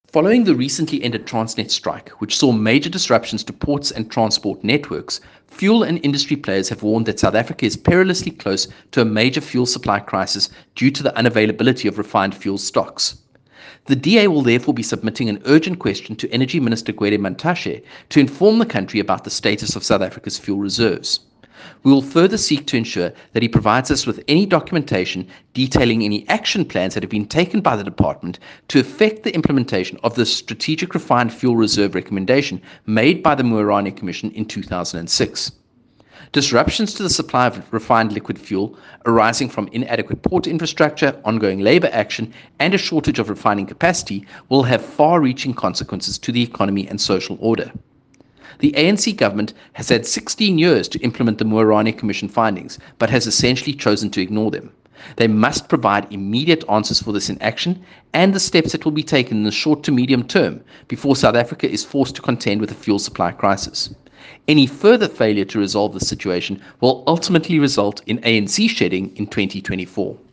Following the recently ended Transnet strike, which saw major disruptions to ports and transport networks, fuel and industry players have warned that South Africa is perilously close to a major fuel supply crisis due to the unavailability of refined fuel stocks. The DA will therefore be submitting an urgent question to Energy Minister Gwede Mantashe to inform the country about the status of South Africa's fuel reserves. We will further seek to ensure that he provides us with any documentation detailing any action plans that have been taken by the department to effect the implementation of the Strategic Refined Fuel Reserve recommendation made by the Moerane Commission in 2006. Disruptions to the supply of refined liquid fuel arising from inadequate port infrastructure, ongoing labour action, and a shortage of refining capacity will have far-reaching consequences to the economy and social order. The ANC government has had 16 years to implement the Moerane Commission findings, but has essentially chosen to ignore them. They must provide immediate answers for this inaction and the steps that will be taken in the short to medium term before South Africa is forced to contend with a fuel supply crisis. Any further failure to resolve the situation will ultimately result in ANC shedding in 2024.